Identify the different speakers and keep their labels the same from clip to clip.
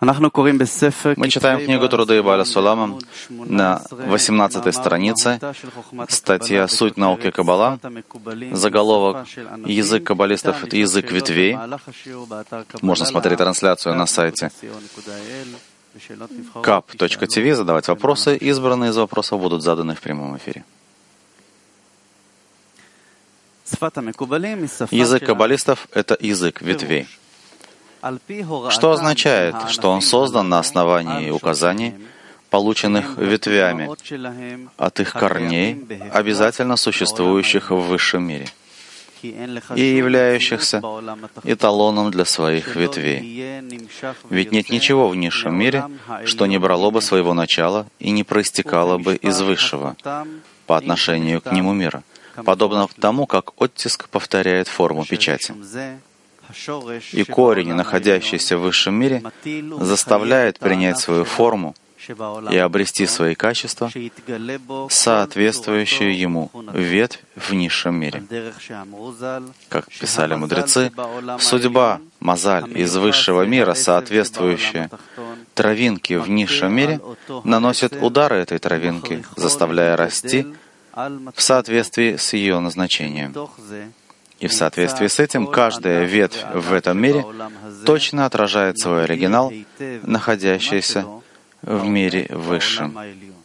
Speaker 1: Мы читаем книгу Труды Бааля Сулама на 18 странице, статья «Суть науки Каббала», заголовок «Язык каббалистов — это язык ветвей». Можно смотреть трансляцию на сайте kap.tv, задавать вопросы. Избранные из вопросов будут заданы в прямом эфире. Язык каббалистов — это язык ветвей. Что означает, что он создан на основании указаний, полученных ветвями от их корней, обязательно существующих в высшем мире, и являющихся эталоном для своих ветвей. Ведь нет ничего в низшем мире, что не брало бы своего начала и не проистекало бы из высшего по отношению к нему мира, подобно тому, как оттиск повторяет форму печати. И корень, находящийся в высшем мире, заставляет принять свою форму и обрести свои качества, соответствующие ему ветвь в низшем мире. Как писали мудрецы, судьба, мазаль из высшего мира, соответствующая травинке в низшем мире, наносит удары этой травинки, заставляя расти в соответствии с ее назначением. И в соответствии с этим каждая ветвь в этом мире точно отражает свой оригинал, находящийся в мире высшем.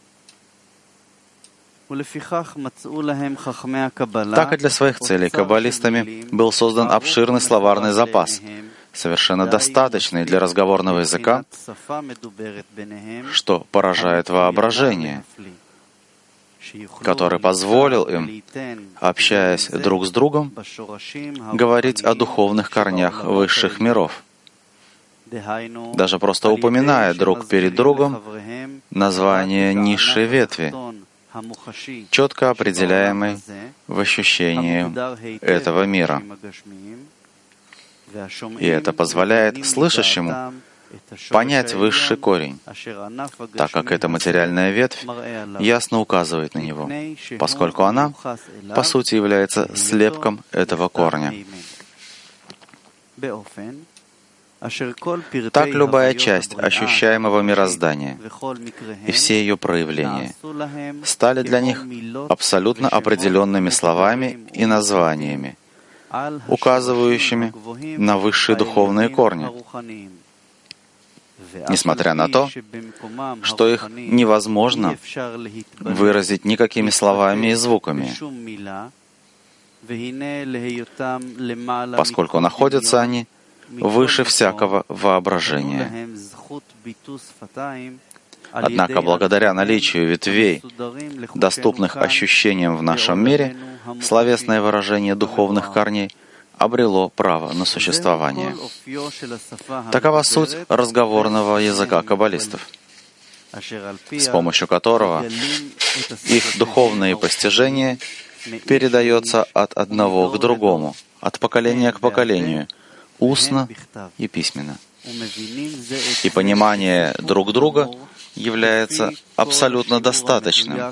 Speaker 1: Так и для своих целей каббалистами был создан обширный словарный запас, совершенно достаточный для разговорного языка, что поражает воображение, который позволил им, общаясь друг с другом, говорить о духовных корнях высших миров, даже просто упоминая друг перед другом название низшей ветви, четко определяемой в ощущении этого мира. И это позволяет слышащему понять высший корень, так как эта материальная ветвь ясно указывает на него, поскольку она, по сути, является слепком этого корня. Так любая часть ощущаемого мироздания и все ее проявления стали для них абсолютно определенными словами и названиями, указывающими на высшие духовные корни, несмотря на то, что их невозможно выразить никакими словами и звуками, поскольку находятся они выше всякого воображения. Однако, благодаря наличию ветвей, доступных ощущениям в нашем мире, словесное выражение духовных корней обрело право на существование. Такова суть разговорного языка каббалистов, с помощью которого их духовные постижения передаются от одного к другому, от поколения к поколению, устно и письменно. И понимание друг друга является абсолютно достаточным,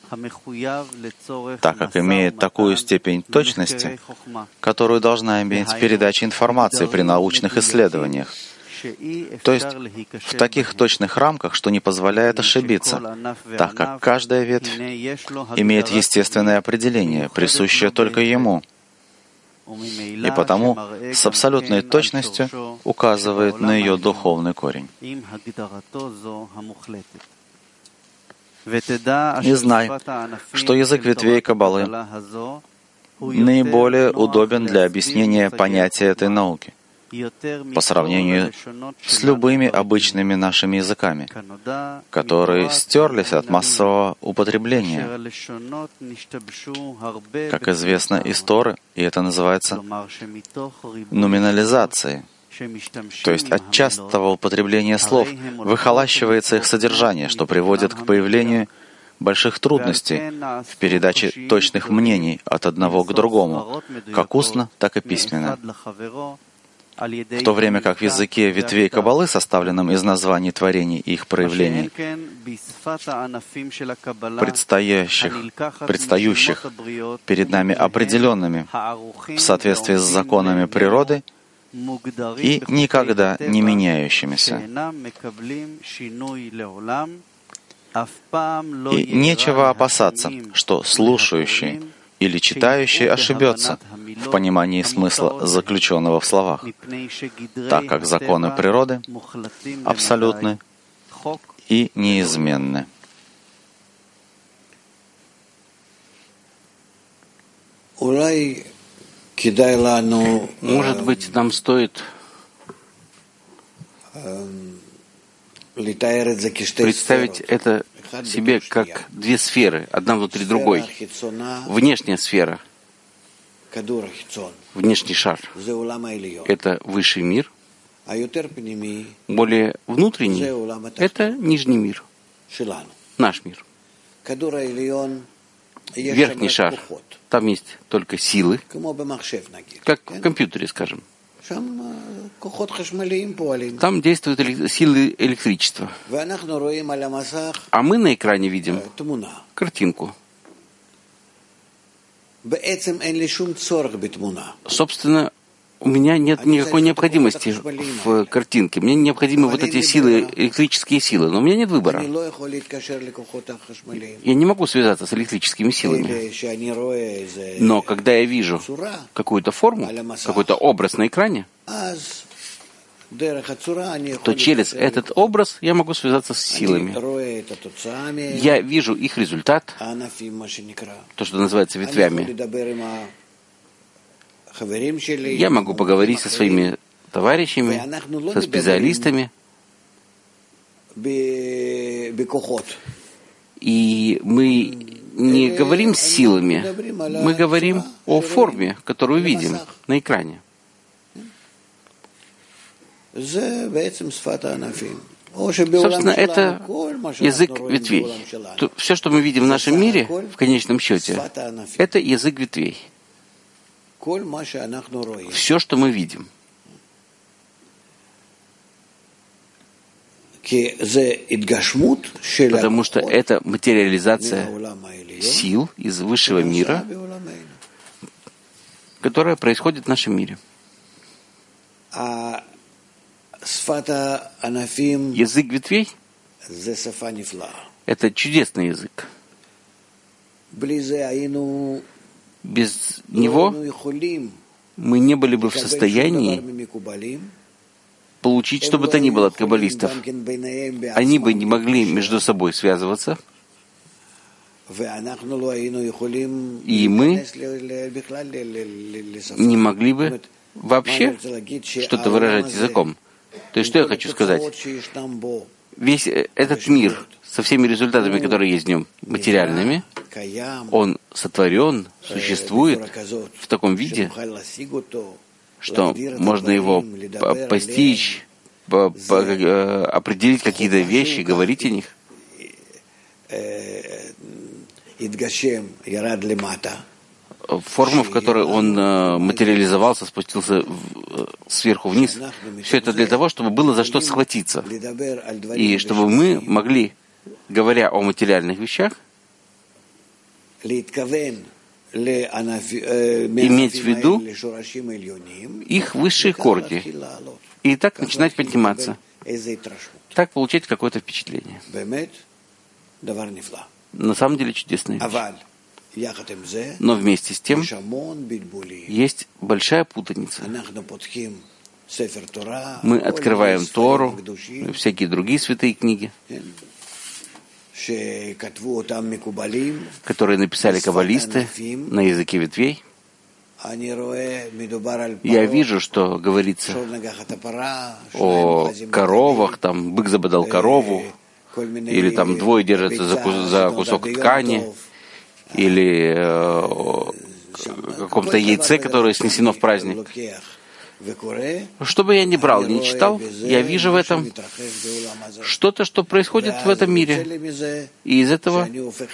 Speaker 1: так как имеет такую степень точности, которую должна иметь передача информации при научных исследованиях, то есть в таких точных рамках, что не позволяет ошибиться, так как каждая ветвь имеет естественное определение, присущее только ему, и потому с абсолютной точностью указывает на ее духовный корень. И знай, что язык ветвей Каббалы наиболее удобен для объяснения понятия этой науки по сравнению с любыми обычными нашими языками, которые стерлись от массового употребления, как известно из Торы, и это называется нуминализацией. То есть от частого употребления слов выхолащивается их содержание, что приводит к появлению больших трудностей в передаче точных мнений от одного к другому, как устно, так и письменно. В то время как в языке ветвей Каббалы, составленном из названий творений и их проявлений, предстающих перед нами определенными в соответствии с законами природы, и никогда не меняющимися. И нечего опасаться, что слушающий или читающий ошибется в понимании смысла, заключенного в словах, так как законы природы абсолютны и неизменны.
Speaker 2: Может быть, нам стоит представить это себе как две сферы, одна внутри другой. Внешняя сфера, внешний шар — это высший мир. Более внутренний — это нижний мир, наш мир. Верхний шар, там есть только силы, как в компьютере, скажем. Там действуют силы электричества. А мы на экране видим картинку. Собственно, у меня нет никакой необходимости в картинке. Мне необходимы вот эти силы, электрические силы, но у меня нет выбора. Я не могу связаться с электрическими силами. Но когда я вижу какую-то форму, какой-то образ на экране, то через этот образ я могу связаться с силами. Я вижу их результат, то, что называется ветвями. Я могу поговорить со своими товарищами, со специалистами. И мы не говорим с силами, мы говорим о форме, которую видим на экране. Собственно, это язык ветвей. Все, что мы видим в нашем мире, в конечном счете, это язык ветвей. Все, что мы видим. Потому что это материализация сил из высшего мира, которая происходит в нашем мире. Язык ветвей — это чудесный язык. Без него мы не были бы в состоянии получить что бы то ни было от каббалистов. Они бы не могли между собой связываться, и мы не могли бы вообще что-то выражать языком. То есть, что я хочу сказать? Весь этот мир со всеми результатами, которые есть в нем, материальными, он сотворен, существует в таком виде, что можно его постичь, определить какие-то вещи, говорить о них. Форма, в которой он материализовался, спустился сверху вниз. Все это для того, чтобы было за что схватиться. И чтобы мы могли, говоря о материальных вещах, иметь в виду их высшие корни. И так начинать подниматься. Так получать какое-то впечатление. На самом деле чудесная вещь. Но вместе с тем есть большая путаница. Мы открываем Тору, всякие другие святые книги, которые написали каббалисты на языке ветвей. Я вижу, что говорится о коровах, там бык забодал корову, или там двое держатся за кусок ткани, или о каком-то яйце, которое снесено в праздник. Что бы я ни брал, ни читал, я вижу в этом что-то, что происходит в этом мире. И из этого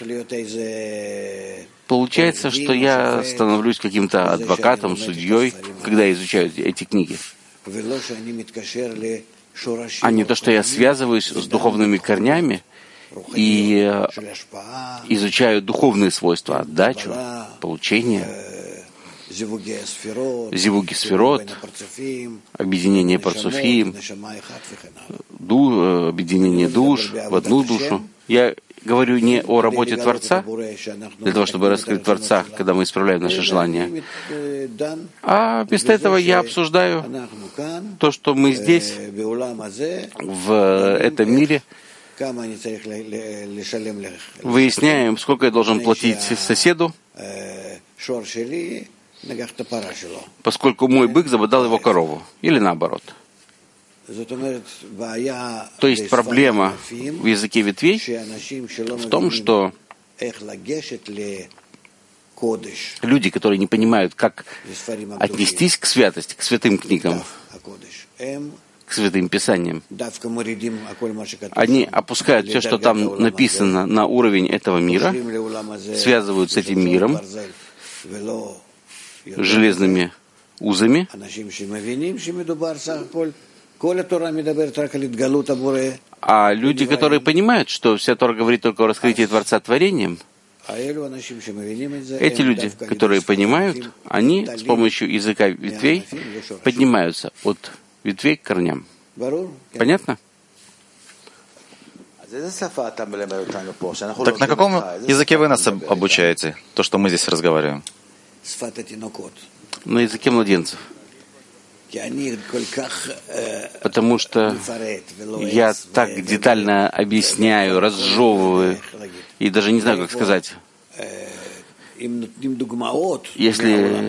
Speaker 2: получается, что я становлюсь каким-то адвокатом, судьей, когда изучаю эти книги. А не то, что я связываюсь с духовными корнями и изучаю духовные свойства, отдачу, получение, зивуги сферот, объединение парцуфим, объединение душ в одну душу. Я говорю не о работе Творца, для того, чтобы раскрыть Творца, когда мы исправляем наши желания, а вместо этого я обсуждаю то, что мы здесь, в этом мире, выясняем, сколько я должен платить соседу, поскольку мой бык забодал его корову, или наоборот. То есть проблема в языке ветвей в том, что люди, которые не понимают, как отнестись к святости, к святым книгам, к святым писаниям, они опускают все, что там написано, на уровень этого мира, связывают с этим миром железными узами, а люди, которые понимают, что вся Тора говорит только о раскрытии Творца творением, эти люди, которые понимают, они с помощью языка ветвей поднимаются от ветвей к корням. Понятно?
Speaker 1: Так на каком языке вы нас обучаете? То, что мы здесь разговариваем?
Speaker 2: На языке младенцев. Потому что я так детально объясняю, разжевываю, и даже не знаю, как сказать. Если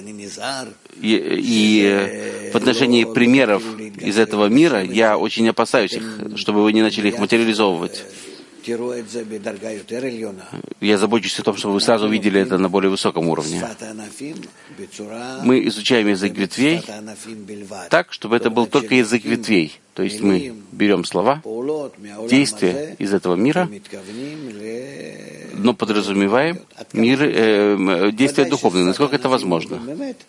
Speaker 2: и в отношении примеров из этого мира я очень опасаюсь их, чтобы вы не начали их материализовывать. Я забочусь о том, чтобы вы сразу увидели это на более высоком уровне. Мы изучаем язык ветвей так, чтобы это был только язык ветвей. То есть мы берем слова, действия из этого мира, но подразумеваем действия духовные, насколько это возможно.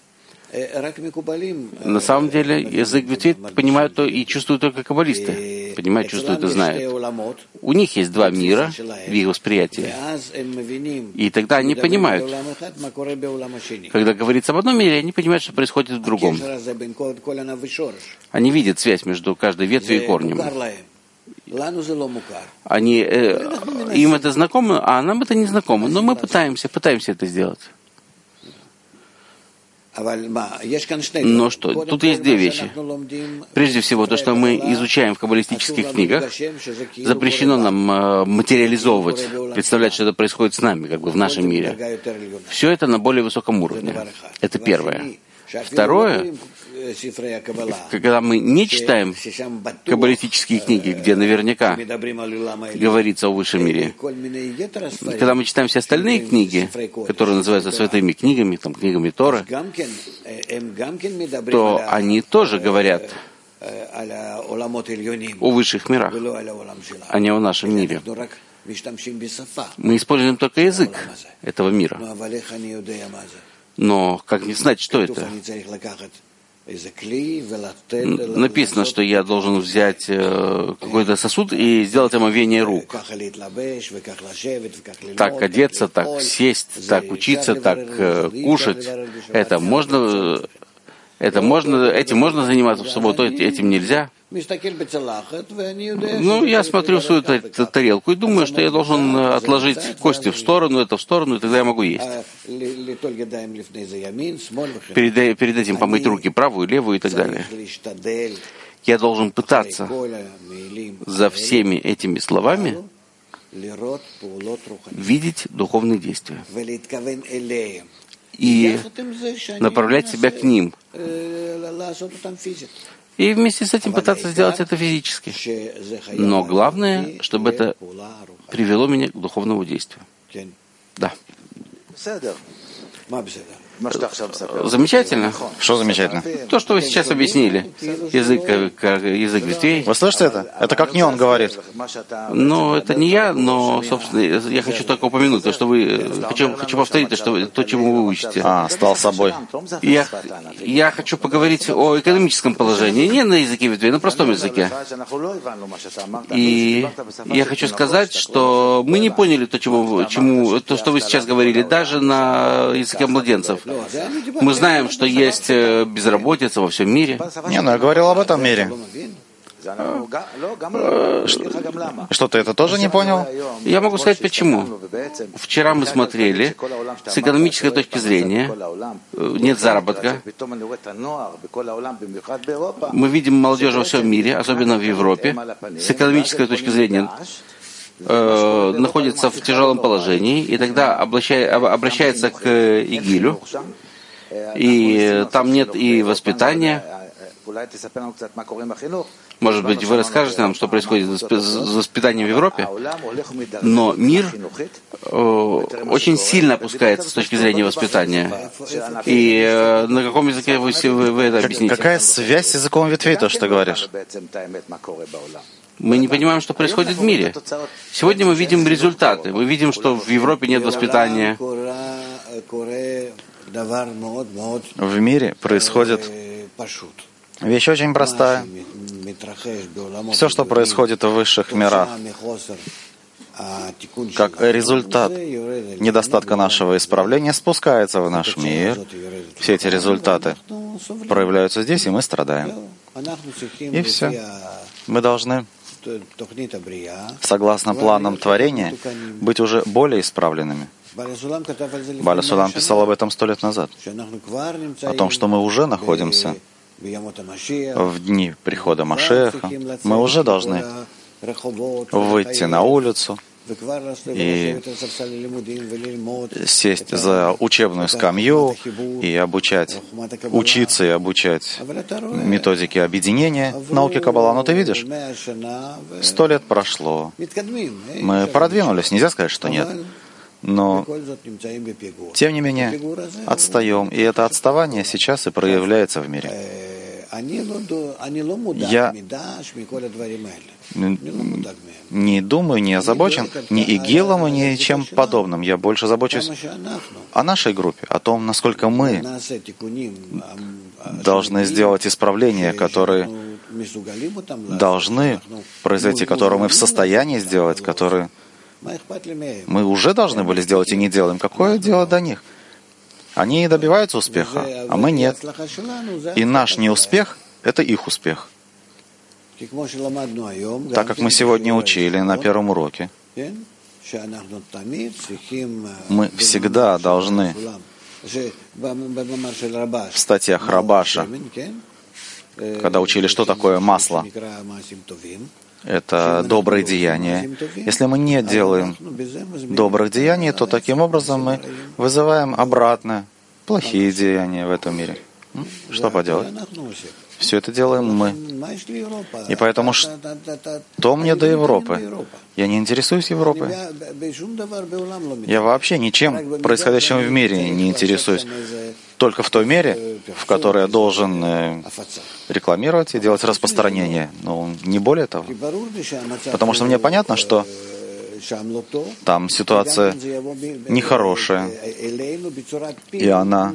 Speaker 2: На самом деле, язык ветвей понимают и чувствуют только каббалисты. Понимают, чувствуют и знают. У них есть два мира в их восприятии. И тогда они понимают. Когда говорится об одном мире, они понимают, что происходит в другом. Они видят связь между каждой ветвью и корнем. Им это знакомо, а нам это не знакомо. Но мы пытаемся это сделать. Но что? Тут есть две вещи. Прежде всего, то, что мы изучаем в каббалистических книгах, запрещено нам материализовывать, представлять, что это происходит с нами, как бы в нашем мире. Все это на более высоком уровне. Это первое. Второе, когда мы не читаем каббалистические книги, где наверняка говорится о высшем мире, когда мы читаем все остальные книги, которые называются святыми книгами, там, книгами Торы, то они тоже говорят о высших мирах, а не о нашем мире. Мы используем только язык этого мира. Но как не знать, что это? Написано, что я должен взять какой-то сосуд и сделать омовение рук. Так одеться, так сесть, так учиться, так кушать. Этим можно заниматься в субботу, этим нельзя. Ну, я смотрю свою тарелку и думаю, что я должен отложить кости в сторону, это в сторону, и тогда я могу есть. Перед этим помыть руки правую, левую и так далее. Я должен пытаться за всеми этими словами видеть духовные действия и направлять себя к ним. И вместе с этим пытаться сделать это физически. Но главное, чтобы это привело меня к духовному действию. Да. Замечательно.
Speaker 1: Что замечательно?
Speaker 2: То, что вы сейчас объяснили. Язык ветвей.
Speaker 1: Вы слышите это? Это как не он говорит.
Speaker 2: Но это не я, но, собственно, я хочу только упомянуть, то, что вы... Хочу повторить то, чему вы учите.
Speaker 1: Стал собой.
Speaker 2: Я хочу поговорить о экономическом положении, не на языке ветвей, на простом языке. И я хочу сказать, что мы не поняли то, что вы сейчас говорили, даже на языке младенцев. Мы знаем, что есть безработица во всем мире.
Speaker 1: Не, я говорил об этом мире. Что, ты это тоже не понял?
Speaker 2: Я могу сказать, почему. Вчера мы смотрели, с экономической точки зрения, нет заработка. Мы видим молодежь во всем мире, особенно в Европе, с экономической точки зрения, находится в тяжелом положении, и тогда обращается к Игилю, и там нет и воспитания. Может быть, вы расскажете нам, что происходит с воспитанием в Европе? Но мир очень сильно опускается с точки зрения воспитания. И на каком языке вы это объясните?
Speaker 1: Какая связь с языком ветвей, то, что ты говоришь?
Speaker 2: Мы не понимаем, что происходит в мире. Сегодня мы видим результаты. Мы видим, что в Европе нет воспитания.
Speaker 1: В мире происходит вещь очень простая. Все, что происходит в высших мирах, как результат недостатка нашего исправления, спускается в наш мир. Все эти результаты проявляются здесь, и мы страдаем. И все. Мы должны, согласно планам творения, быть уже более исправленными. Баля Сулам писал об этом 100 лет назад, о том, что мы уже находимся в дни прихода Машеха. Мы уже должны выйти на улицу и сесть за учебную скамью и учиться и обучать методике объединения в науке Каббала. Но ты видишь, 100 лет прошло. Мы продвинулись, нельзя сказать, что нет. Но, тем не менее, отстаем. И это отставание сейчас и проявляется в мире. Я не думаю, не озабочен ни игилом, ни чем подобным. Я больше забочусь о нашей группе, о том, насколько мы должны сделать исправления, которые должны произойти, которые мы в состоянии сделать, которые мы уже должны были сделать и не делаем. Какое дело до них? Они добиваются успеха, а мы нет. И наш неуспех — это их успех. Так как мы сегодня учили на первом уроке, мы всегда должны в статьях Рабаша, когда учили, что такое масло, это добрые деяния. Если мы не делаем добрых деяний, то таким образом мы вызываем обратно плохие деяния в этом мире. Что поделать? Все это делаем мы. И поэтому что мне до Европы? Я не интересуюсь Европой. Я вообще ничем происходящим в мире не интересуюсь. Только в той мере, в которой я должен рекламировать и делать распространение. Но не более того. Потому что мне понятно, что там ситуация нехорошая. И она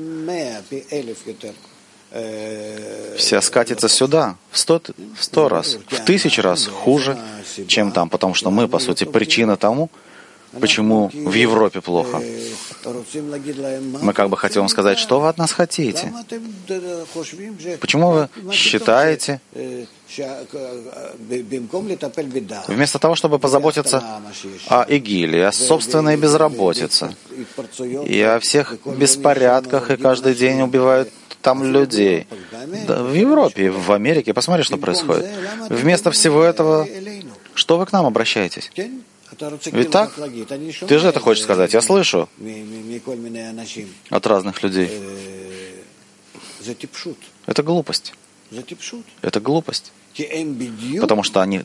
Speaker 1: вся скатится сюда в 100 раз, в 1000 раз хуже, чем там. Потому что мы, по сути, причина тому, почему в Европе плохо. Мы как бы хотим вам сказать, что вы от нас хотите. Почему вы считаете, вместо того, чтобы позаботиться о Игиле, о собственной безработице, и о всех беспорядках, и каждый день убивают там людей. Да, в Европе, в Америке, посмотри, что происходит. Вместо всего этого, что вы к нам обращаетесь? Ведь так? Ты же это хочешь сказать, я слышу от разных людей. Это глупость. Это глупость. Потому что они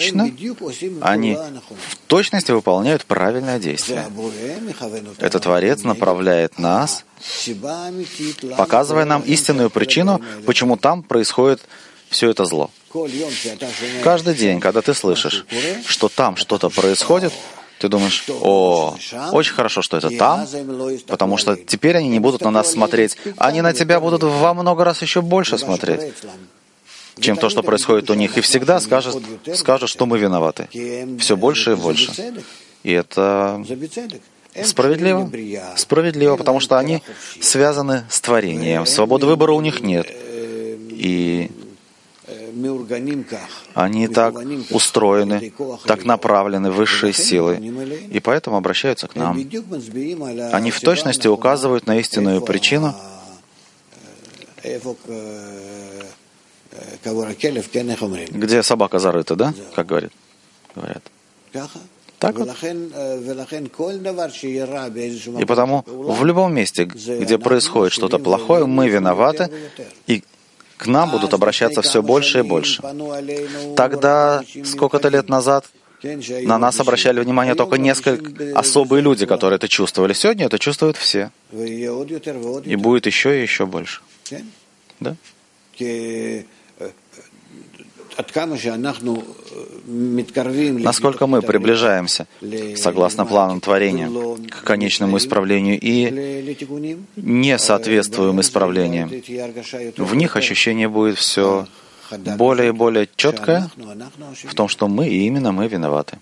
Speaker 1: в точности выполняют правильное действие. Этот Творец направляет нас, показывая нам истинную причину, почему там происходит все это зло. Каждый день, когда ты слышишь, что там что-то происходит, ты думаешь, очень хорошо, что это там, потому что теперь они не будут на нас смотреть, они на тебя будут во много раз еще больше смотреть, чем то, что происходит у них, и всегда скажут, что мы виноваты. Все больше и больше. И это Справедливо? Справедливо, потому что они связаны с творением. Свободы выбора у них нет. И они так устроены, так направлены высшей силой, и поэтому обращаются к нам. Они в точности указывают на истинную причину, где собака зарыта, да? Как говорят. Так вот. И потому в любом месте, где происходит что-то плохое, мы виноваты, и к нам будут обращаться все больше и больше. Тогда, сколько-то лет назад, на нас обращали внимание только несколько особые люди, которые это чувствовали. Сегодня это чувствуют все. И будет еще и еще больше. Да? Насколько мы приближаемся, согласно планам творения, к конечному исправлению и не соответствуем исправлениям, в них ощущение будет все более и более четкое в том, что мы, и именно мы виноваты.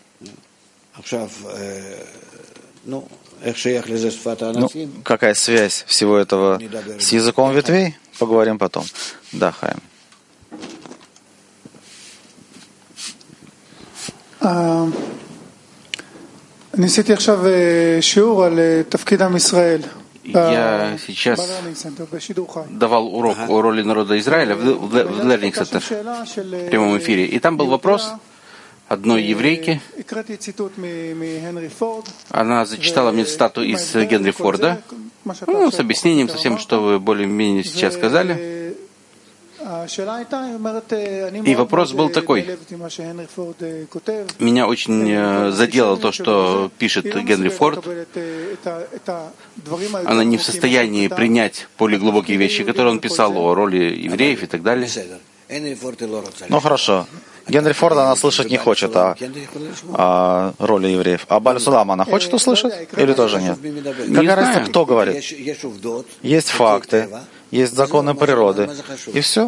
Speaker 1: Какая связь всего этого с языком ветвей? Поговорим потом. Да, Хайм.
Speaker 2: Я сейчас давал урок о роли народа Израиля в Learning Center в прямом эфире. И там был вопрос одной еврейки. Она зачитала мне цитату из Генри Форда, с объяснением совсем, что вы более-менее сейчас сказали. И вопрос был такой. Меня очень задело то, что пишет Генри Форд. Она не в состоянии принять более глубокие вещи, которые он писал о роли евреев и так далее.
Speaker 1: Ну хорошо. Генри Форд она слышать не хочет о роли евреев. А Бааль Сулам она хочет услышать или тоже нет? Какая разница, кто говорит? Есть факты, есть законы природы. И все.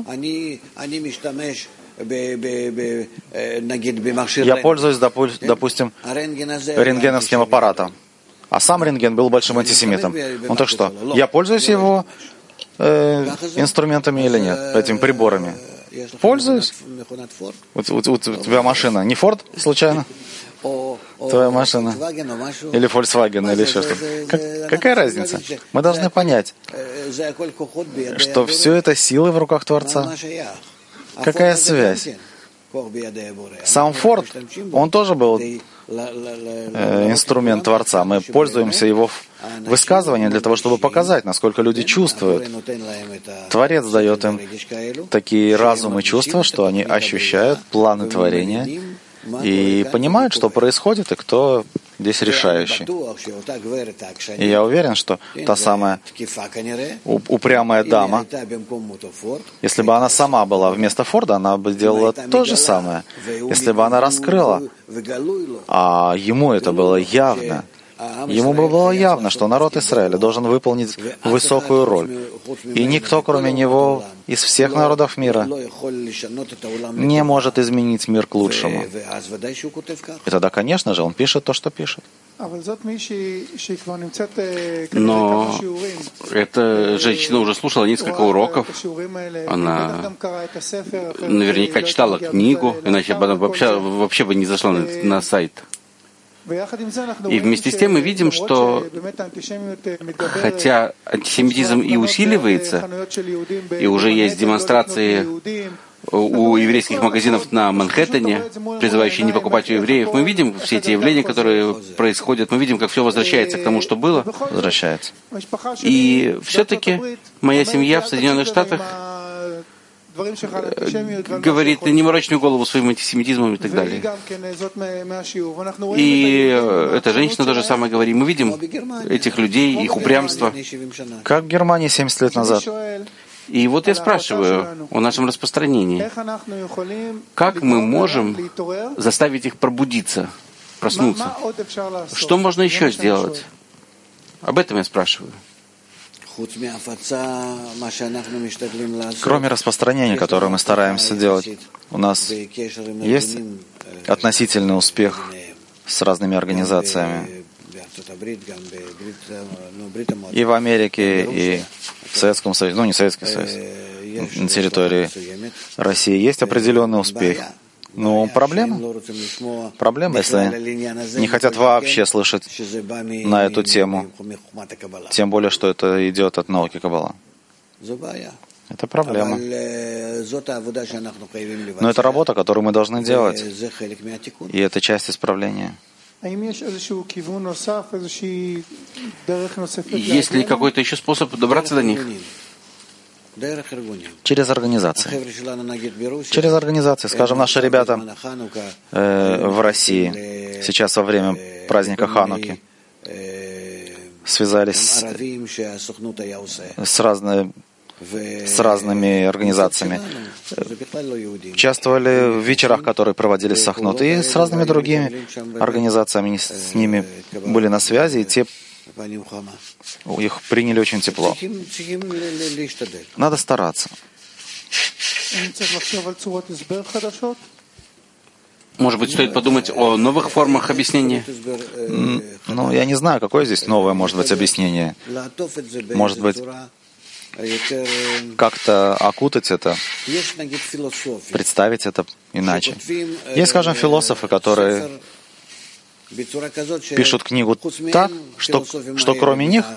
Speaker 1: Я пользуюсь, допустим, рентгеновским аппаратом. А сам рентген был большим антисемитом. Ну так что, я пользуюсь его инструментами или нет, этими приборами? Пользуюсь? У тебя машина не Ford, случайно? Твоя машина? Или Volkswagen, или еще что-то? Какая разница? Мы должны понять, что все это силы в руках Творца. Какая связь? Сам Форд, он тоже был инструмент Творца. Мы пользуемся его высказыванием для того, чтобы показать, насколько люди чувствуют. Творец дает им такие разумы и чувства, что они ощущают планы творения и понимают, что происходит и кто здесь решающий. И я уверен, что та самая упрямая дама, если бы она сама была вместо Форда, она бы сделала то же самое. Если бы она раскрыла, а ему это было явно, ему было явно, что народ Израиля должен выполнить высокую роль. И никто, кроме него, из всех народов мира, не может изменить мир к лучшему. И тогда, конечно же, он пишет то, что пишет.
Speaker 2: Но эта женщина уже слушала несколько уроков. Она наверняка читала книгу, иначе бы она вообще бы не зашла на сайт. И вместе с тем мы видим, что хотя антисемитизм и усиливается, и уже есть демонстрации у еврейских магазинов на Манхэттене, призывающие не покупать у евреев, мы видим все эти явления, которые происходят, мы видим, как все возвращается к тому, что было.
Speaker 1: Возвращается.
Speaker 2: И все-таки моя семья в Соединенных Штатах говорит, не морочь мне голову своим антисемитизмом и так далее. И эта женщина тоже самое говорит. Мы видим этих людей, их упрямство.
Speaker 1: Как в Германии 70 лет назад.
Speaker 2: И вот я спрашиваю о нашем распространении. Как мы можем заставить их пробудиться, проснуться? Что можно еще сделать? Об этом я спрашиваю.
Speaker 1: Кроме распространения, которое мы стараемся делать, у нас есть относительный успех с разными организациями И в Америке, и в Советском Союзе, ну не Советский Союз, на территории России есть определенный успех. Но проблема, если они не хотят вообще слышать на эту тему, тем более, что это идет от науки Каббала. Это проблема. Но это работа, которую мы должны делать. И это есть исправления.
Speaker 2: Есть ли какой-то еще способ добраться до них?
Speaker 1: Через организации. Через организации. Скажем, наши ребята в России сейчас во время праздника Хануки связались с разными организациями. Участвовали в вечерах, которые проводились в Сахнут, и с разными другими организациями. Они с ними были на связи, и те их приняли очень тепло. Надо стараться.
Speaker 2: Может быть, стоит подумать о новых формах объяснения?
Speaker 1: Ну, я не знаю, какое здесь новое может быть объяснение. Может быть, как-то окутать это, представить это иначе. Есть, скажем, философы, которые пишут книгу так, что кроме них,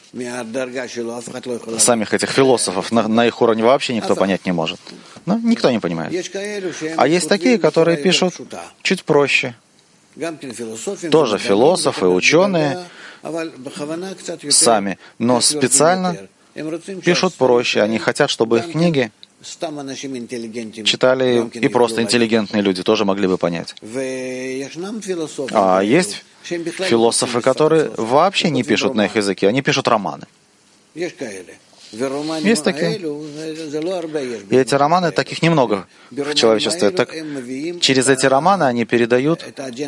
Speaker 1: самих этих философов, на их уровне вообще никто понять не может. Ну, никто не понимает. А есть такие, которые пишут чуть проще. Тоже философы, ученые сами, но специально пишут проще. Они хотят, чтобы их книги читали и просто интеллигентные люди тоже могли бы понять. А есть философы, которые вообще не пишут на их языке, они пишут романы. Есть такие. И эти романы, таких немного в человечестве. Так, через эти романы они передают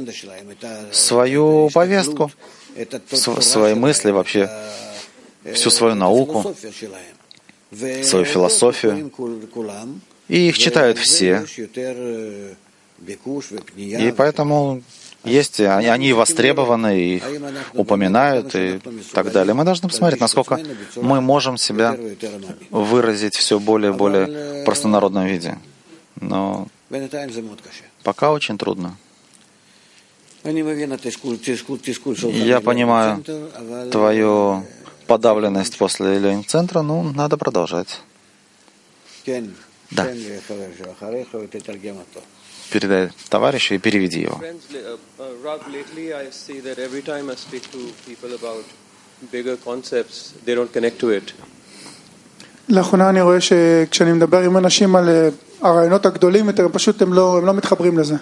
Speaker 1: свою повестку, свои мысли вообще, всю свою науку, свою философию. И их читают все. И поэтому есть, они востребованы, их упоминают и так далее. Мы должны посмотреть, насколько мы можем себя выразить все более и более в простонародном виде. Но пока очень трудно. Я понимаю твою подавленность после Ленин-центра, ну, надо продолжать. Да. Передай товарищу и переведи его.
Speaker 3: לאחרונה אני רואה שכשאני מדבר עם אנשים על הרעיונות הגדולים יותר, פשוט הם לא מתחברים לזה.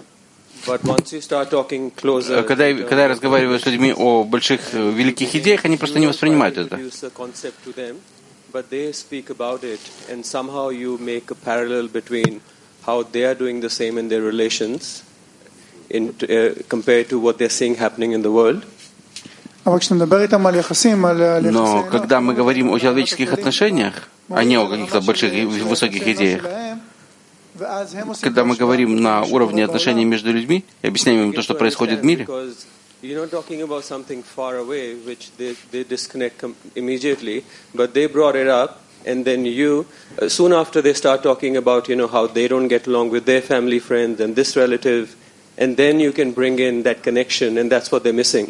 Speaker 2: Когда я разговариваю с людьми о больших, великих идеях, они просто не воспринимают это.
Speaker 4: But they speak about it, and somehow you make a parallel between how they are doing the same in their relations, compared to what they're seeing happening in the world.
Speaker 2: Но когда мы говорим о человеческих отношениях, а не о каких-то больших и высоких идеях, когда мы говорим на уровне отношений между людьми и объясняем им то, что происходит в мире,
Speaker 4: you're not talking about something far away, which they disconnect immediately, but they brought it up, and then you, soon after they start talking about, how they don't get along with their family friends and this relative, and then you can bring in that connection, and that's what they're missing.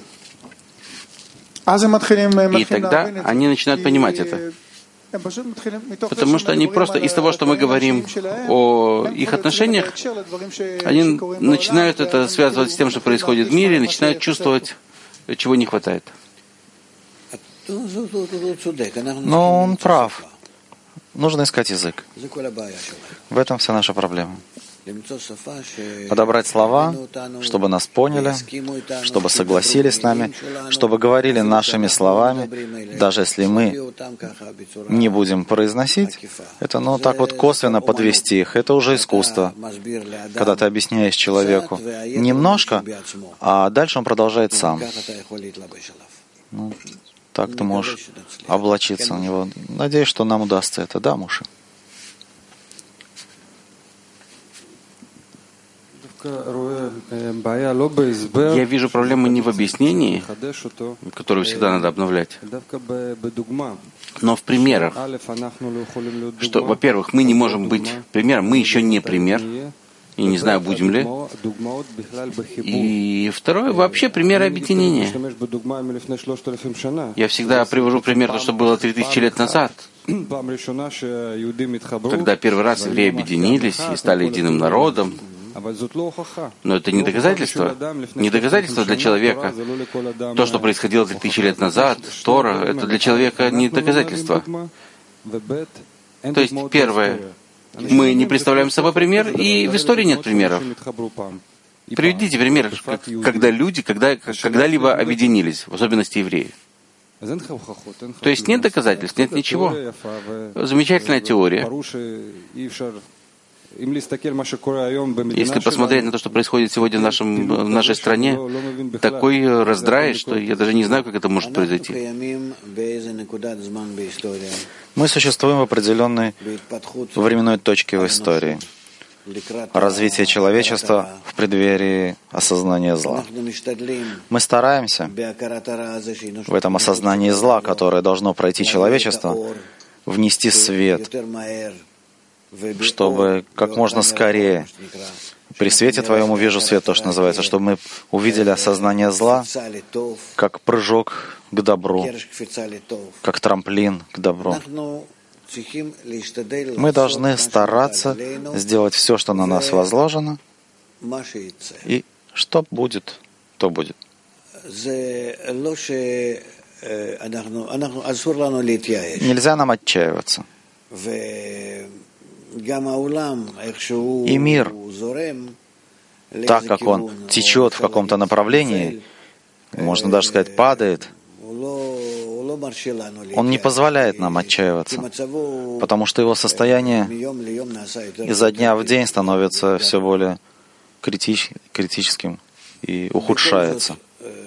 Speaker 2: И тогда они начинают понимать это. Потому что они просто из того, что мы говорим о их отношениях, они начинают это связывать с тем, что происходит в мире, и начинают чувствовать, чего не хватает.
Speaker 1: Но он прав. Нужно искать язык. В этом вся наша проблема. Подобрать слова, чтобы нас поняли, чтобы согласились с нами, чтобы говорили нашими словами, даже если мы не будем произносить, это так вот косвенно подвести их, это уже искусство. Когда ты объясняешь человеку немножко, а дальше он продолжает сам. Так ты можешь облачиться в него. Надеюсь, что нам удастся это, да, Муше?
Speaker 2: Я вижу проблему не в объяснении, которое всегда надо обновлять, но в примерах. Что, во-первых, мы не можем быть примером, мы еще не пример, и не знаю, будем ли. И второе, вообще примеры объединения. Я всегда привожу пример, то, что было 3000 лет назад, когда первый раз евреи объединились и стали единым народом. Но это не доказательство. Не доказательство для человека. То, что происходило 3000 лет назад, Тора, это для человека не доказательство. То есть, первое, мы не представляем собой пример, и в истории нет примеров. Приведите пример, когда люди когда-либо объединились, в особенности евреи. То есть нет доказательств, нет ничего. Замечательная теория. Если посмотреть на то, что происходит сегодня в нашей стране, такой раздрай, что я даже не знаю, как это может произойти.
Speaker 1: Мы существуем в определенной временной точке в истории. Развитие человечества в преддверии осознания зла. Мы стараемся в этом осознании зла, которое должно пройти человечество, внести свет, чтобы как можно скорее, при свете Твоем увижу свет, то, что называется, чтобы мы увидели осознание зла как прыжок к добру, как трамплин к добру. Мы должны стараться сделать все, что на нас возложено, и что будет, то будет. Нельзя нам отчаиваться. И мир, так как он течет в каком-то направлении, можно даже сказать, падает, он не позволяет нам отчаиваться, потому что его состояние изо дня в день становится все более критическим и ухудшается.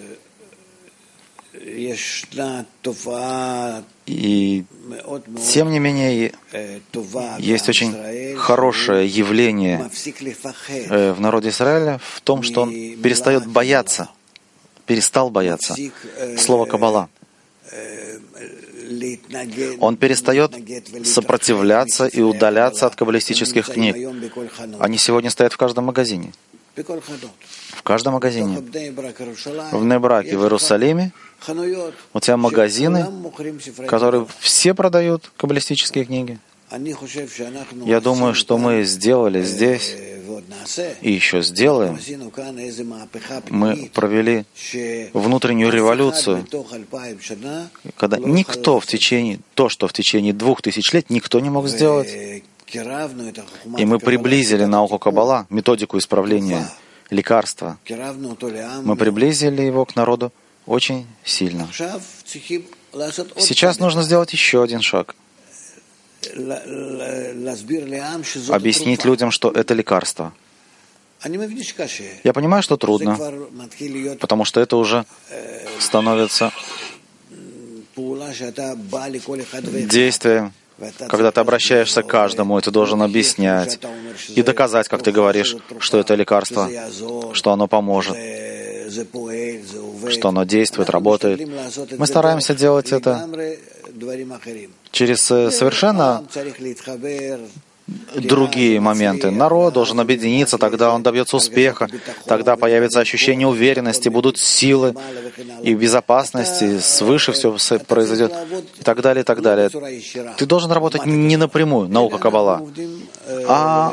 Speaker 1: И тем не менее, есть очень хорошее явление в народе Израиля в том, что он перестает бояться, перестал бояться. Слово «каббала». Он перестает сопротивляться и удаляться от каббалистических книг. Они сегодня стоят в каждом магазине. В каждом магазине. В Бней-Браке, в Иерусалиме у тебя магазины, которые все продают каббалистические книги. Я думаю, что мы сделали здесь и еще сделаем. Мы провели внутреннюю революцию, когда никто что в течение 2000 лет никто не мог сделать. И мы приблизили науку Каббала, методику исправления, лекарства. Мы приблизили его к народу очень сильно. Сейчас нужно сделать еще один шаг. Объяснить людям, что это лекарство. Я понимаю, что трудно, потому что это уже становится действием, когда ты обращаешься к каждому, и ты должен объяснять и доказать, как ты говоришь, что это лекарство, что оно поможет, что оно действует, работает. Мы стараемся делать это через совершенно другие моменты. Народ должен объединиться, тогда он добьется успеха, тогда появится ощущение уверенности, будут силы и безопасности, свыше все произойдет, и так далее, и так далее. Ты должен работать не напрямую, наука Каббала, а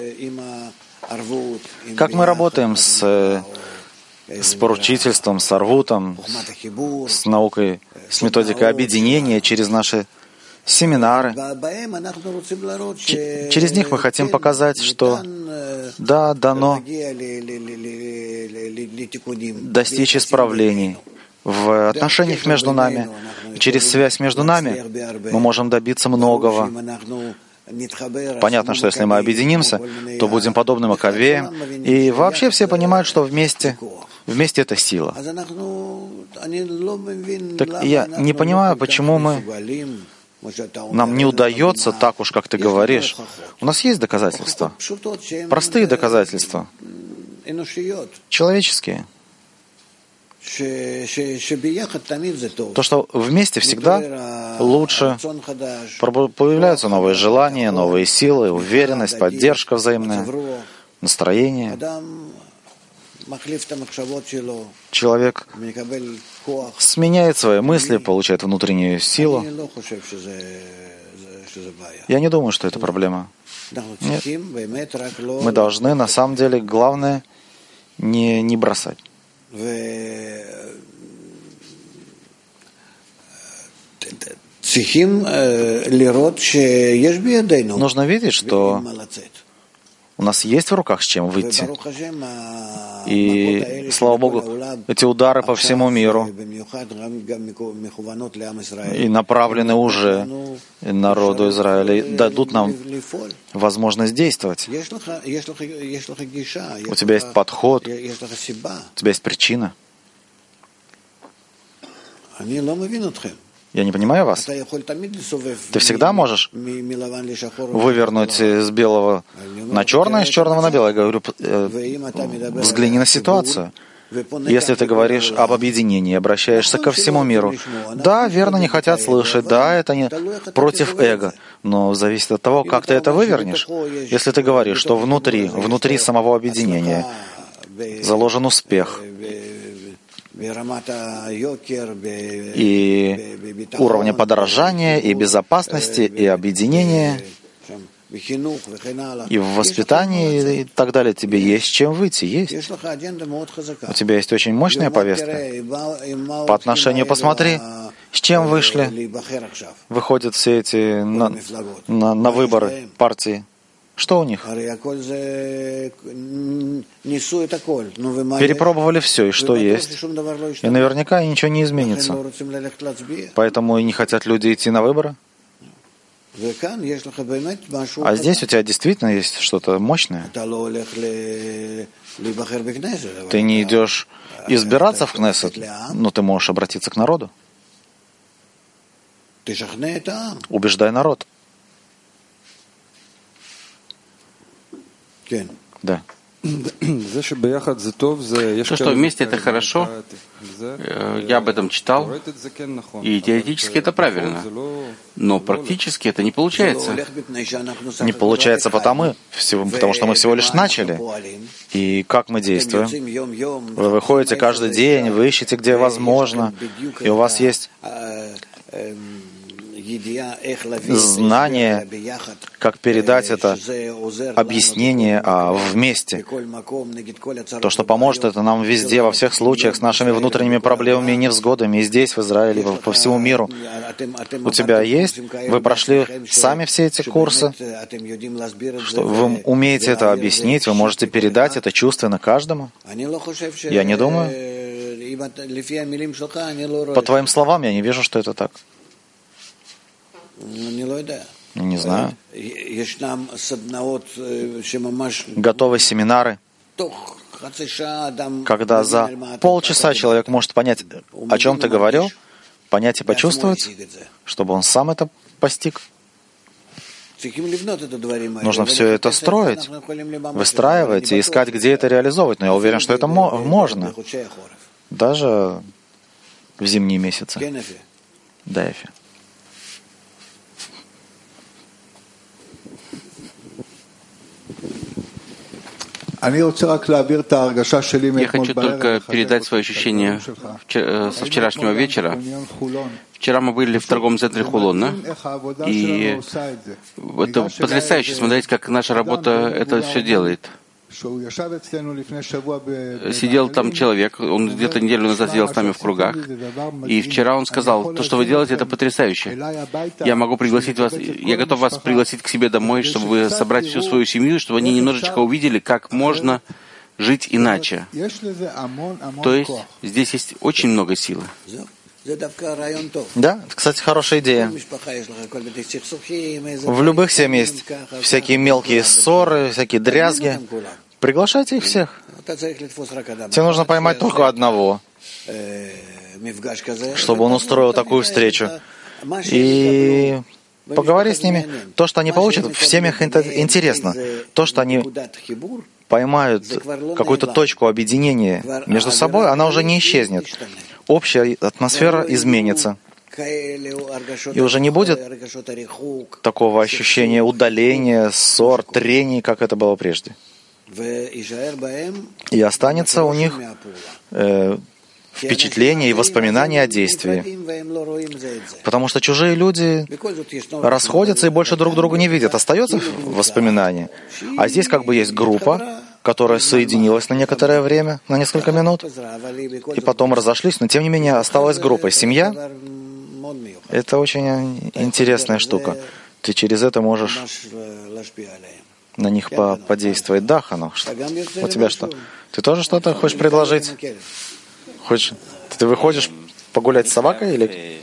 Speaker 1: как мы работаем с поручительством, с арвутом, с наукой, с методикой объединения через наши семинары. Через них мы хотим показать, что да, дано достичь исправлений в отношениях между нами. Через связь между нами мы можем добиться многого. Понятно, что если мы объединимся, то будем подобны Маковеям. И вообще все понимают, что вместе это сила. Так я не понимаю, почему нам не удается так уж, как ты говоришь. У нас есть доказательства, простые доказательства. человеческие. То, что вместе всегда лучше, появляются новые желания, новые силы, уверенность, поддержка взаимная, настроение. Человек сменяет свои мысли, получает внутреннюю силу. Я не думаю, что это проблема. Нет. Мы должны, на самом деле, главное, не бросать. Нужно видеть, что у нас есть в руках с чем выйти. И, слава Богу, эти удары по всему миру и направлены уже народу Израиля, дадут нам возможность действовать. У тебя есть подход, у тебя есть причина. Я не понимаю вас. Ты всегда можешь вывернуть с белого на черное, с черного на белое. Я говорю, взгляни на ситуацию. Если ты говоришь об объединении, обращаешься ко всему миру. Да, верно, не хотят слышать. Да, это не против эго. Но зависит от того, как ты это вывернешь. Если ты говоришь, что внутри самого объединения заложен успех, и уровня подорожания, и безопасности, и объединения, и в воспитании, и так далее. Тебе есть чем выйти, есть. У тебя есть очень мощная повестка. По отношению, посмотри, с чем выходят все эти на выборы партии. Что у них? Перепробовали все, и что есть. И наверняка ничего не изменится. Поэтому и не хотят люди идти на выборы. А здесь у тебя действительно есть что-то мощное. Ты не идешь избираться в Кнессет, но ты можешь обратиться к народу. Убеждай народ. Да.
Speaker 2: То, что вместе это хорошо, я об этом читал, и теоретически это правильно, но практически это не получается.
Speaker 1: Не получается потому, что мы всего лишь начали. И как мы действуем? Вы выходите каждый день, вы ищете, где возможно, и у вас есть знание, как передать это объяснение вместе. То, что поможет это нам везде, во всех случаях, с нашими внутренними проблемами и невзгодами, и здесь, в Израиле, по всему миру. У тебя есть? Вы прошли сами все эти курсы? Что вы умеете это объяснить? Вы можете передать это чувственно каждому? Я не думаю. По твоим словам, я не вижу, что это так. Не знаю. Готовы семинары, когда за полчаса человек может понять, о чем ты говорил, понять и почувствовать, чтобы он сам это постиг. Нужно все это строить, выстраивать и искать, где это реализовывать. Но я уверен, что это можно. Даже в зимние месяцы. Да, Эфи.
Speaker 2: Я хочу только передать свои ощущения со вчерашнего вечера. Вчера мы были в торговом центре Хулона, и это потрясающе смотреть, как наша работа это все делает. Сидел там человек, он где-то неделю назад сидел с нами в кругах, и вчера он сказал, то, что вы делаете, это потрясающе. Я могу пригласить вас, я готов вас пригласить к себе домой, чтобы вы собрать всю свою семью, чтобы они немножечко увидели, как можно жить иначе. То есть здесь есть очень много силы.
Speaker 1: Да, это, кстати, хорошая идея. В любых семьях есть всякие мелкие ссоры, всякие дрязги. Приглашайте их всех. Тебе нужно поймать только одного, чтобы он устроил такую встречу. И поговори с ними. То, что они получат, в семьях интересно. То, что они поймают какую-то точку объединения между собой, она уже не исчезнет. Общая атмосфера изменится. И уже не будет такого ощущения удаления, ссор, трений, как это было прежде. И останется у них впечатление и воспоминания о действии. Потому что чужие люди расходятся и больше друг друга не видят. Остается воспоминание. А здесь как бы есть группа, которая соединилась на некоторое время, на несколько минут, и потом разошлись, но тем не менее осталась группа. Семья — это очень интересная штука. Ты через это можешь на них подействовать. Да, Хано, у тебя что? Ты тоже что-то хочешь предложить? Хочешь? Ты выходишь погулять с собакой или?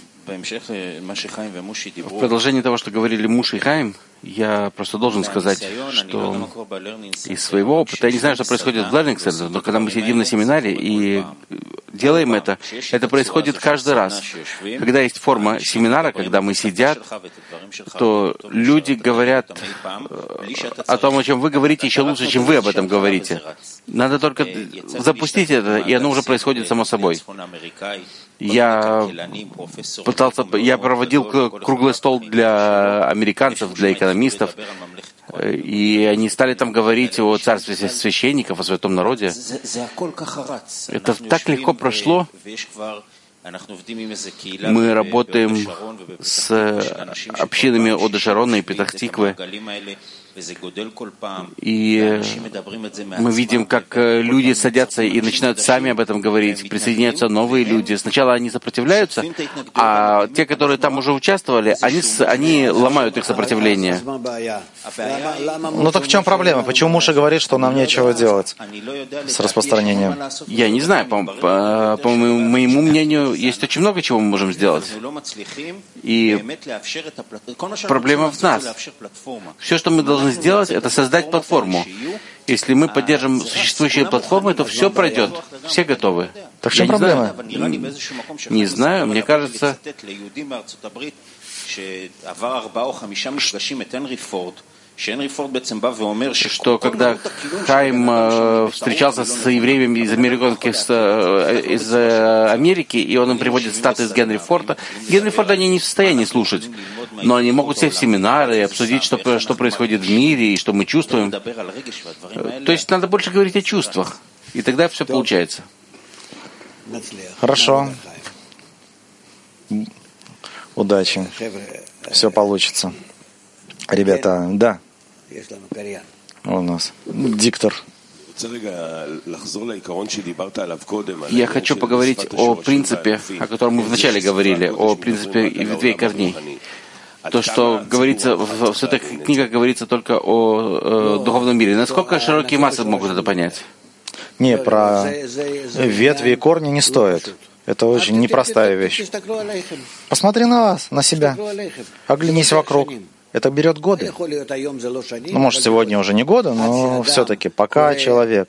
Speaker 2: В продолжении того, что говорили Муш и Хаим, я просто должен сказать, что из своего опыта, я не знаю, что происходит в Learning Center, но когда мы сидим на семинаре и делаем это происходит каждый раз. Когда есть форма семинара, когда мы сидят, то люди говорят о том, о чем вы говорите, еще лучше, чем вы об этом говорите. Надо только запустить это, и оно уже происходит само собой. Я проводил круглый стол для американцев, для экономистов, и они стали там говорить о царстве священников, о святом народе. Это так легко прошло. Мы работаем с общинами Ода Шарона и Петах-Тиквы. И мы видим, как люди садятся и начинают сами об этом говорить, присоединяются новые люди. Сначала они сопротивляются, а те, которые там уже участвовали, они ломают их сопротивление.
Speaker 1: Ну так в чем проблема? Почему Муша говорит, что нам нечего делать с распространением?
Speaker 2: Я не знаю. По моему мнению, есть очень много чего мы можем сделать. И проблема в нас. Все, что мы должны сделать, это создать платформу. Если мы поддержим существующие платформы, то все пройдет. Все готовы.
Speaker 1: Так в чем проблема?
Speaker 2: Не знаю. Мне кажется, что когда Хайм встречался с евреями из Америки, и он им приводит статы из Генри Форда они не в состоянии слушать, но они могут сесть в семинары и обсудить, что происходит в мире и что мы чувствуем. То есть надо больше говорить о чувствах, и тогда все получается.
Speaker 1: Хорошо. Удачи. Все получится. Ребята, да. У нас диктор.
Speaker 2: Я хочу поговорить о принципе, о котором мы вначале говорили, о принципе ветвей корней. То, что говорится в святых книгах, говорится только о духовном мире. Насколько широкие массы могут это понять?
Speaker 1: Не, про ветви и корни не стоит. Это очень непростая вещь. Посмотри на вас, на себя. Оглянись вокруг. Это берет годы. Ну, может, сегодня уже не годы, но все-таки пока человек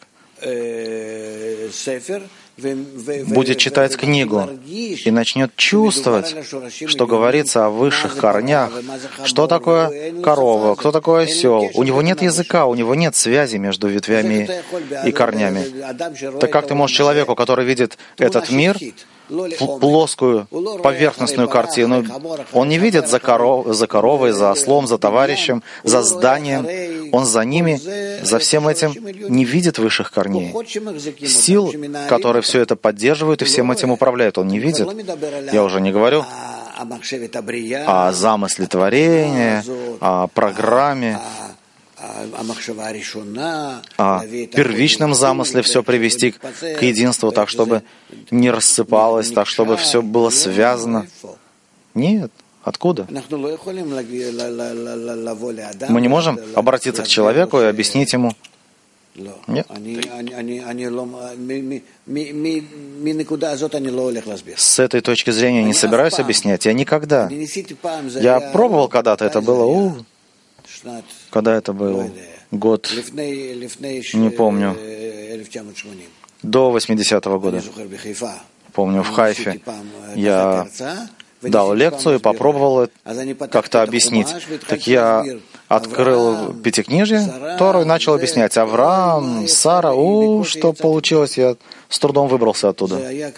Speaker 1: будет читать книгу и начнет чувствовать, что говорится о высших корнях, что такое корова, кто такой осел. У него нет языка, у него нет связи между ветвями и корнями. Так как ты можешь человеку, который видит этот мир, плоскую, поверхностную картину, он не видит за коровой, за ослом, за товарищем, за зданием, он за ними, за всем этим не видит высших корней. Сил, которые все это поддерживают и всем этим управляют, он не видит. Я уже не говорю о замысле творения, о программе, о первичном замысле все привести к единству, так, чтобы не рассыпалось, так, чтобы все было связано. Нет. Откуда? Мы не можем обратиться к человеку и объяснить ему. Нет. С этой точки зрения не собираюсь объяснять. Я никогда. Я пробовал когда-то, это было... Когда это был? Год? Не помню. До 80-го года. Помню, в Хайфе. Я дал лекцию и попробовал как-то объяснить. Так я открыл Пятикнижие, Тору, и начал объяснять. Авраам, Сара, что получилось, я с трудом выбрался оттуда.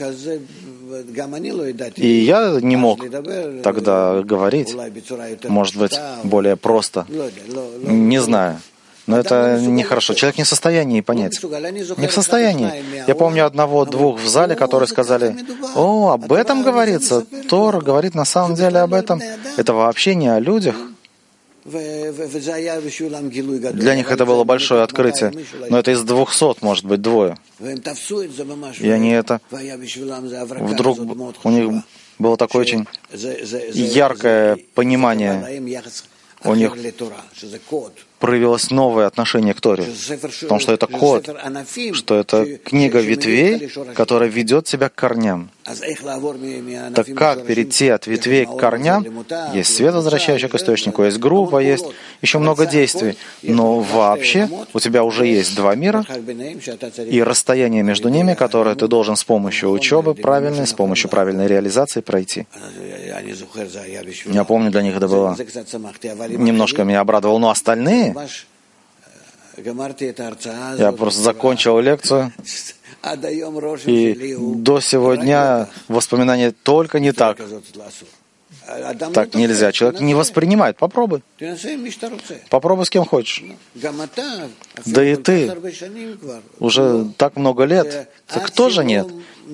Speaker 1: И я не мог тогда говорить, может быть, более просто. Не знаю. Но это нехорошо. Человек не в состоянии понять. Не в состоянии. Я помню одного-двух в зале, которые сказали: об этом говорится. Тора говорит на самом деле об этом. Это вообще не о людях. Для них это было большое открытие. Но это из 200, может быть, двое. И они это... Вдруг у них было такое очень яркое понимание. У них проявилось новое отношение к Торе, потому что это код, что это книга ветвей, которая ведет себя к корням. Так как перейти от ветвей к корням? Есть свет, возвращающий к источнику, есть группа, есть еще много действий. Но вообще у тебя уже есть два мира и расстояние между ними, которое ты должен с помощью учебы правильной, с помощью правильной реализации пройти. Я помню, для них это было... Немножко меня обрадовало, но остальные... Я просто закончил лекцию, и до сего дня воспоминания только не так. Так нельзя. Человек не воспринимает. Попробуй. Попробуй с кем хочешь. Да и ты. Уже так много лет. Так тоже нет.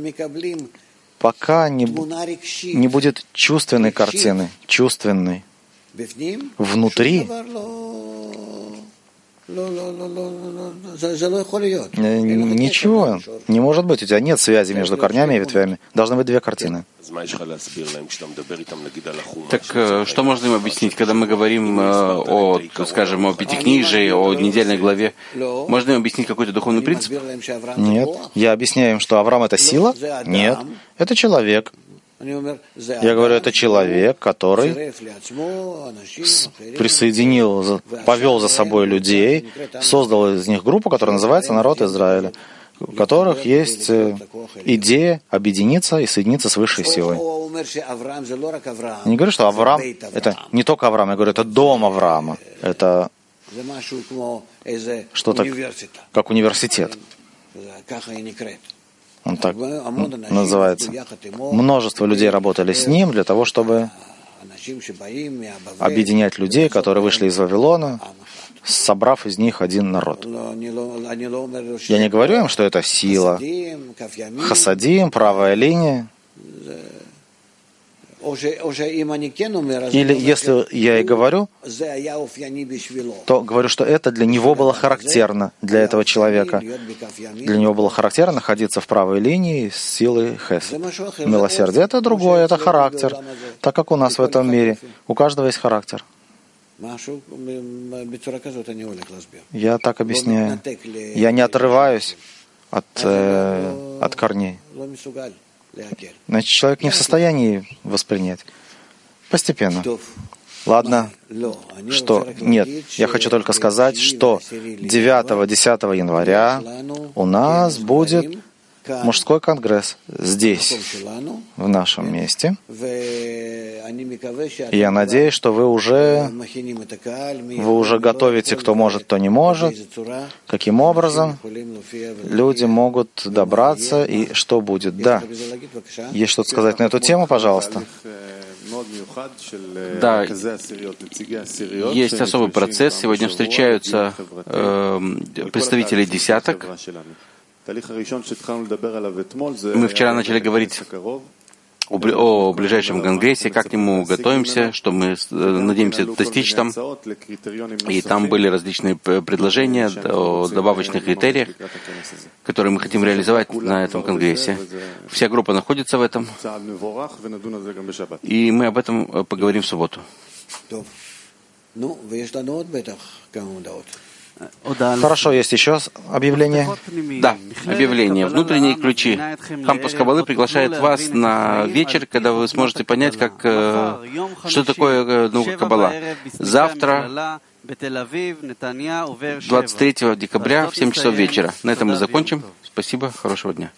Speaker 1: Пока не будет чувственной картины. Чувственной. Внутри. Ничего не может быть. У тебя нет связи между корнями и ветвями. Должны быть две картины.
Speaker 2: Так что можно им объяснить, когда мы говорим о Пятикнижии, о недельной главе? Можно им объяснить какой-то духовный принцип?
Speaker 1: Нет. Я объясняю им, что Авраам — это сила? Нет. Это человек. Я говорю, это человек, который повел за собой людей, создал из них группу, которая называется народ Израиля, у которых есть идея объединиться и соединиться с высшей силой. Я не говорю, что Авраам — это не только Авраам, я говорю, это дом Авраама. Это что-то как университет. Он так называется. Множество людей работали с ним для того, чтобы объединять людей, которые вышли из Вавилона, собрав из них один народ. Я не говорю им, что это сила, хасадим, правая линия. Или если я и говорю, то говорю, что это для него было характерно, для этого человека. Для него было характерно находиться в правой линии с силой хес. Милосердие — это другое, это характер. Так как у нас в этом мире, у каждого есть характер. Я так объясняю. Я не отрываюсь от корней. Значит, человек не в состоянии воспринять. Постепенно. Ладно. Что? Нет. Я хочу только сказать, что 9-10 января у нас будет мужской конгресс здесь, в нашем месте. И я надеюсь, что вы уже готовите, кто может, кто не может, каким образом люди могут добраться и что будет. Да. Есть что-то сказать на эту тему, пожалуйста?
Speaker 2: Да, есть особый процесс. Сегодня встречаются представители десяток. Мы вчера начали говорить о ближайшем конгрессе, как к нему готовимся, что мы надеемся достичь там. И там были различные предложения о добавочных критериях, которые мы хотим реализовать на этом конгрессе. Вся группа находится в этом. И мы об этом поговорим в субботу.
Speaker 1: Хорошо, есть еще объявление?
Speaker 2: Да, объявление. Внутренние ключи. Хампус Каббалы приглашает вас на вечер, когда вы сможете понять, что такое наука Каббала. Завтра, 23 декабря, в 7 часов вечера. На этом мы закончим. Спасибо, хорошего дня.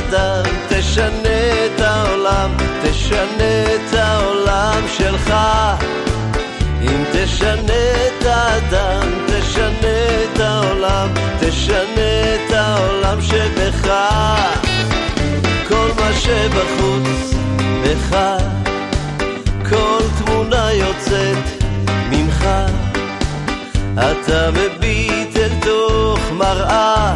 Speaker 5: האדם, תשנה את העולם, תשנה את העולם שלך. אם תשנה את האדם, תשנה את העולם, תשנה את העולם שבך. כל מה שבחוץ בך, כל תמונה יוצאת ממך, אתה מביט אל תוך מראה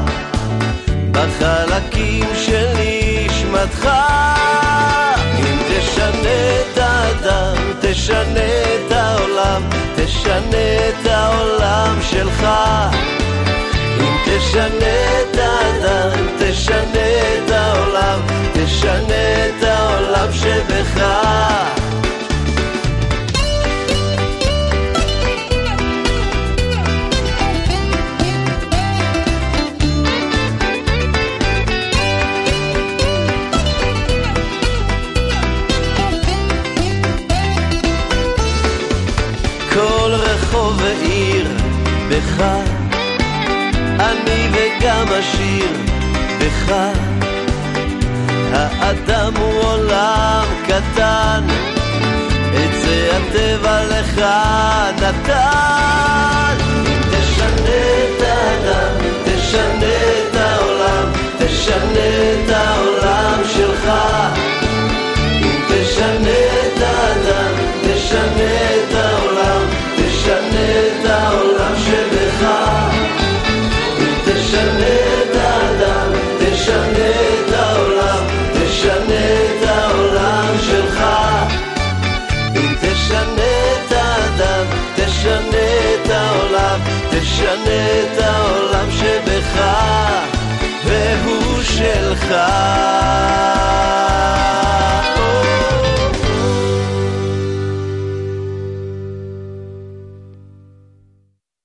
Speaker 5: בחלקים של נשמתך. אם תשנה את האדם, תשנה את העולם, תשנה את העולם שלך. אם תשנה את האדם, תשנה את העולם, תשנה את העולם שבך. כל רחוב ועיר בך, אני וגם השיר בך. האדם הוא עולם קטן, את זה הטבע לך נתן. אם תשנה את האדם, תשנה את העולם, תשנה את העולם שלך. אם תשנה את האדם, תשנה את העולם, תשנה את העולם שבך. אם תשנה את האדם, תשנה את העולם, תשנה את העולם שלך. אם תשנה את האדם, תשנה את העולם, תשנה את העולם שבך, והוא שלך.